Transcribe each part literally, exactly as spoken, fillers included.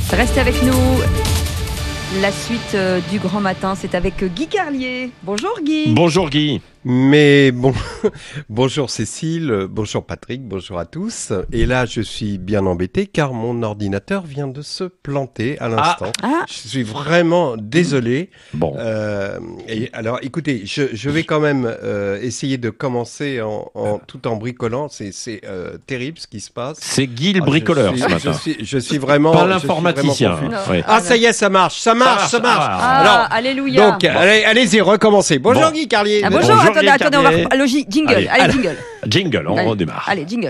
Restez avec nous. La suite euh, du Grand Matin, c'est avec Guy Carlier. Bonjour Guy. Bonjour Guy. Mais bon, bonjour Cécile, bonjour Patrick, bonjour à tous. Et là, je suis bien embêté car mon ordinateur vient de se planter à l'instant. Ah. Ah. Je suis vraiment désolé. Bon. Euh, et alors, écoutez, je, je vais quand même euh, essayer de commencer en, en tout en bricolant. C'est, c'est euh, terrible ce qui se passe. C'est Guy le Ah, bricoleur je ce suis, matin. je suis, je suis vraiment. Pas je suis l'informaticien. vraiment confus. Ouais. Ah, ça y est, ça marche, ça marche, ça marche. Ah, Alors, alléluia. donc, allez, allez-y, recommencez. Bonjour Bon. Guy Carlier. Ah, bonjour, Bonjour, attendez, Guy attendez, on va Carlier. reprendre. Allô, j- jingle, Allez. allez, jingle. Jingle, on Allez. redémarre. Allez, jingle.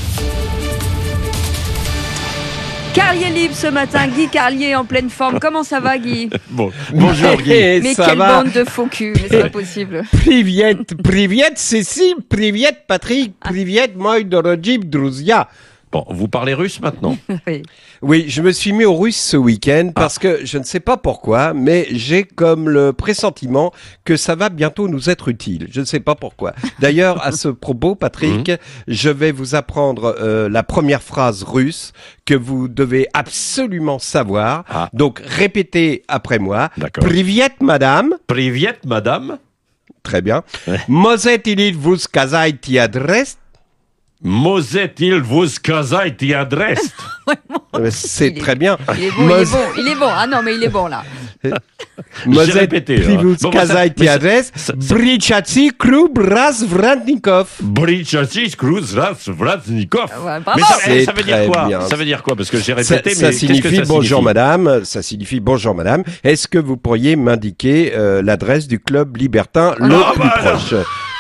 Carlier libre ce matin, Guy Carlier en pleine forme. Comment ça va, Guy? Bon. Bonjour Guy. Et Mais ça quelle va. bande de faux culs, mais c'est pas possible. Priviet, Priviet Cécile, Priviet Patrick, Priviet moi de Rajib Druzia. Bon, vous parlez russe maintenant? Oui. Oui, je me suis mis au russe ce week-end parce que je ne sais pas pourquoi, mais j'ai comme le pressentiment que ça va bientôt nous être utile. Je ne sais pas pourquoi. D'ailleurs, à ce propos, Patrick, je vais vous apprendre euh, la première phrase russe que vous devez absolument savoir. Ah. Donc, répétez après moi. D'accord. Priviet, madame. Priviet, madame. Très bien. Ouais. Mozet ilit vous kazajti adres. Mozet il vous kazait i adrest. Euh, C'est Il est- très bien. Il est bon, il est Moz- bon, il est bon. Ah non, mais il est bon là. Mozet répété, hein. Privus Bon, bah, ça- Kazajti mais ça- adres. ça- ça- Brichatsy Klub Razvrantnikov. Brichachis Cruz Ras Vraznikov. Ouais, bravo. Mais ça, C'est ça veut très dire quoi? bien. Ça veut dire quoi? Parce que j'ai Ça, répété, ça mais signifie qu'est-ce que ça bonjour signifie? madame. Ça signifie bonjour madame. Est-ce que vous pourriez m'indiquer euh, l'adresse du club libertin le Ah, plus bah, alors. proche?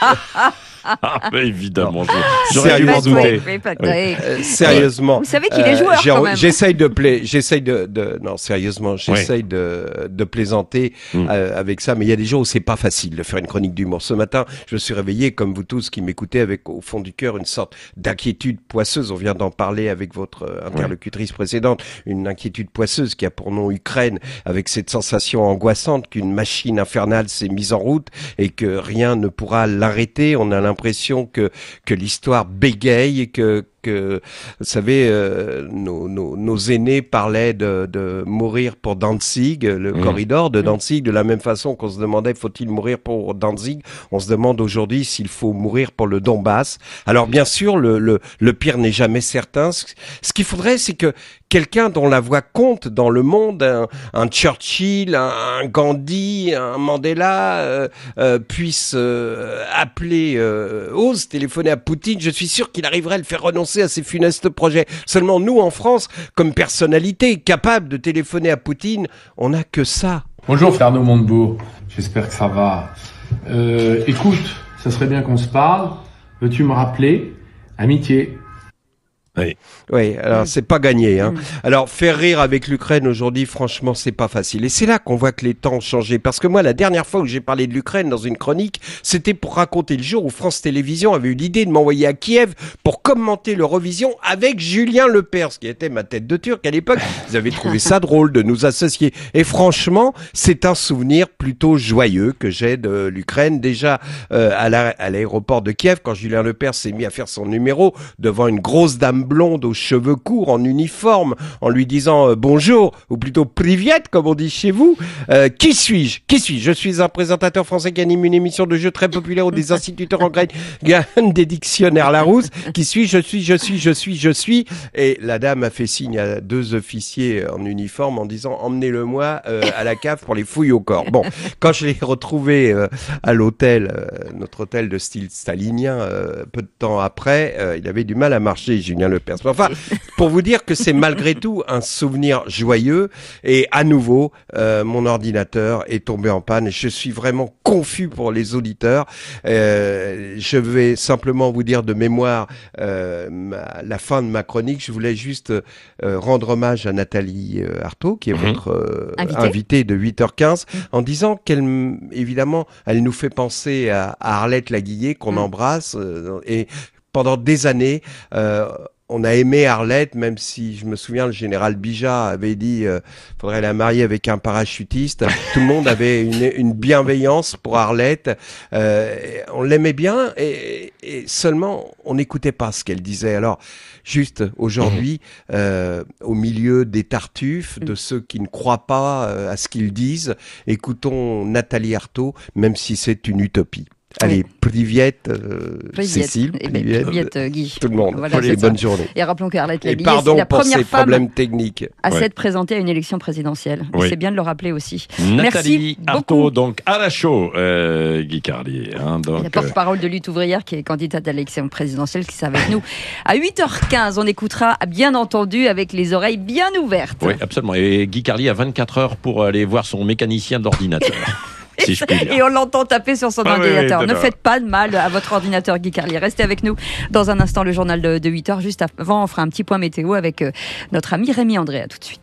Ah, mais évidemment, je- j'aurais dû m'en Sérieusement. douter. Oui, Patrick. Euh, sérieusement. Vous savez qu'il est joueur, j'ai- quand même. J'essaye de pla- j'essaye de, de, non, sérieusement, j'essaye de, de plaisanter Mm. euh, avec ça, mais il y a des jours où c'est pas facile de faire une chronique d'humour. Ce matin, je me suis réveillé, comme vous tous qui m'écoutez, avec au fond du cœur une sorte d'inquiétude poisseuse. On vient d'en parler avec votre euh, interlocutrice précédente, une inquiétude poisseuse qui a pour nom Ukraine, avec cette sensation angoissante qu'une machine infernale s'est mise en route et que rien ne pourra l'arrêter. On a l'impression que que l'histoire bégaye et que que, vous savez, euh, nos, nos, nos aînés parlaient de, de mourir pour Danzig, le Mmh. corridor de Danzig, de la même façon qu'on se demandait faut-il mourir pour Danzig, on se demande aujourd'hui s'il faut mourir pour le Donbass. Alors bien sûr, le, le, le pire n'est jamais certain. Ce, ce qu'il faudrait, c'est que quelqu'un dont la voix compte dans le monde, un, un Churchill, un, un Gandhi, un Mandela, euh, euh, puisse euh, appeler, euh, ose téléphoner à Poutine. Je suis sûr qu'il arriverait à le faire renoncer à ces funestes projets. Seulement nous, en France, comme personnalité capable de téléphoner à Poutine, on n'a que ça. Bonjour Arnaud Montebourg, j'espère que ça va. Euh, écoute, ça serait bien qu'on se parle. Veux-tu me rappeler? Amitié. Oui. Oui, alors c'est pas gagné. Hein. Alors faire rire avec l'Ukraine aujourd'hui, franchement, c'est pas facile. Et c'est là qu'on voit que les temps ont changé. Parce que moi, la dernière fois où j'ai parlé de l'Ukraine dans une chronique, c'était pour raconter le jour où France Télévisions avait eu l'idée de m'envoyer à Kiev pour commenter l'Eurovision avec Julien Lepers, qui était ma tête de Turc à l'époque. Ils avaient trouvé ça drôle de nous associer. Et franchement, c'est un souvenir plutôt joyeux que j'ai de l'Ukraine. Déjà euh, à la- à l'aéroport de Kiev, quand Julien Lepers s'est mis à faire son numéro devant une grosse dame blonde aux cheveux courts en uniforme, en lui disant euh, bonjour, ou plutôt priviet, comme on dit chez vous. Euh, qui suis-je Qui suis-je Je suis un présentateur français qui anime une émission de jeu très populaire où des instituteurs en graines gagnent des dictionnaires Larousse. Qui suis-je Je suis, je suis, je suis, je suis. Et la dame a fait signe à deux officiers en uniforme en disant emmenez-le-moi euh, à la cave pour les fouilles au corps. Bon, quand je l'ai retrouvé euh, à l'hôtel, euh, notre hôtel de style stalinien, euh, peu de temps après, euh, il avait du mal à marcher, Julien Lepers. Enfin, pour vous dire que c'est malgré tout un souvenir joyeux. Et à nouveau, euh, mon ordinateur est tombé en panne et je suis vraiment confus pour les auditeurs. Euh, je vais simplement vous dire de mémoire euh, ma- la fin de ma chronique. Je voulais juste euh, rendre hommage à Nathalie euh, Arthaud, qui est Mhm. votre euh, Invitée. invitée de huit heures quinze, en disant qu'elle, m- évidemment, elle nous fait penser à, à Arlette Laguillet, qu'on Mhm. embrasse. euh, et pendant des années, euh, on a aimé Arlette, même si je me souviens, le général Bijat avait dit euh, faudrait la marier avec un parachutiste. Tout le monde avait une, une bienveillance pour Arlette. Euh, on l'aimait bien et, et seulement on n'écoutait pas ce qu'elle disait. Alors, juste aujourd'hui, euh, au milieu des tartuffes, de ceux qui ne croient pas euh, à ce qu'ils disent, écoutons Nathalie Arthaud, même si c'est une utopie. Allez, Oui. Pliviette, euh, Pliviette. Cécile, Eh ben, Pliviette, Pliviette, euh, Guy. tout le monde. Voilà, Allez, c'est bonne ça. journée. Et rappelons que Arlette Et Laguillet, pardon c'est la pour première ces femme problèmes techniques. à Ouais. s'être présentée à une élection présidentielle. Oui. C'est bien de le rappeler aussi. Nathalie Merci Arthaud, beaucoup. donc à la chaux, euh, Guy Carlier. Hein, Et donc, la porte-parole de Lutte ouvrière qui est candidate à l'élection présidentielle qui sera avec nous. À huit heures quinze, on écoutera bien entendu avec les oreilles bien ouvertes. oui, absolument. Et Guy Carlier a vingt-quatre heures pour aller voir son mécanicien d'ordinateur. Si je puis dire. Et on l'entend taper sur son Ah oui, ordinateur. oui, ne d'accord. faites pas de mal à votre ordinateur, Guy Carlier. Restez avec nous dans un instant, le journal de, de huit heures. Juste avant, on fera un petit point météo avec euh, notre ami Rémi André. À tout de suite.